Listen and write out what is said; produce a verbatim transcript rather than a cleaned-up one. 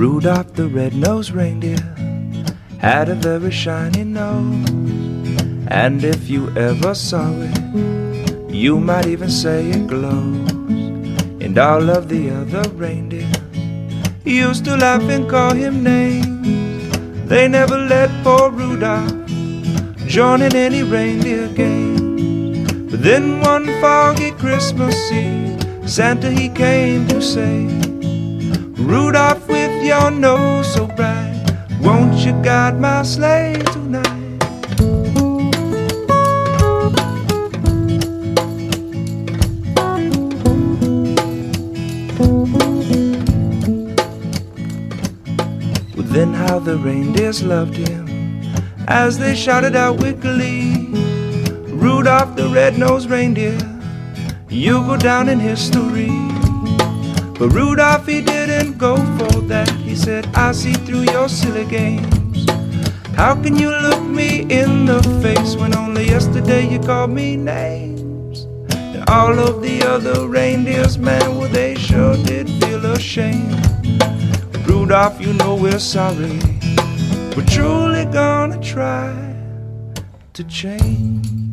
Rudolph the red-nosed reindeer had a very shiny nose, and if you ever saw it, you might even say it glows. And all of the other reindeer used to laugh and call him names. They never let poor Rudolph join in any reindeer games. But then one foggy Christmas Eve, Santa he came to say, Rudolph, with your nose so bright, won't you guide my sleigh tonight? Well, then how the reindeers loved him as they shouted out with glee, Rudolph the red-nosed reindeer, you go down in history. But Rudolph, he didn't go for that. He said, I see through your silly games. How can you look me in the face when only yesterday you called me names? And all of the other reindeers, man, well, they sure did feel ashamed. Rudolph, you know we're sorry. We're truly gonna try to change.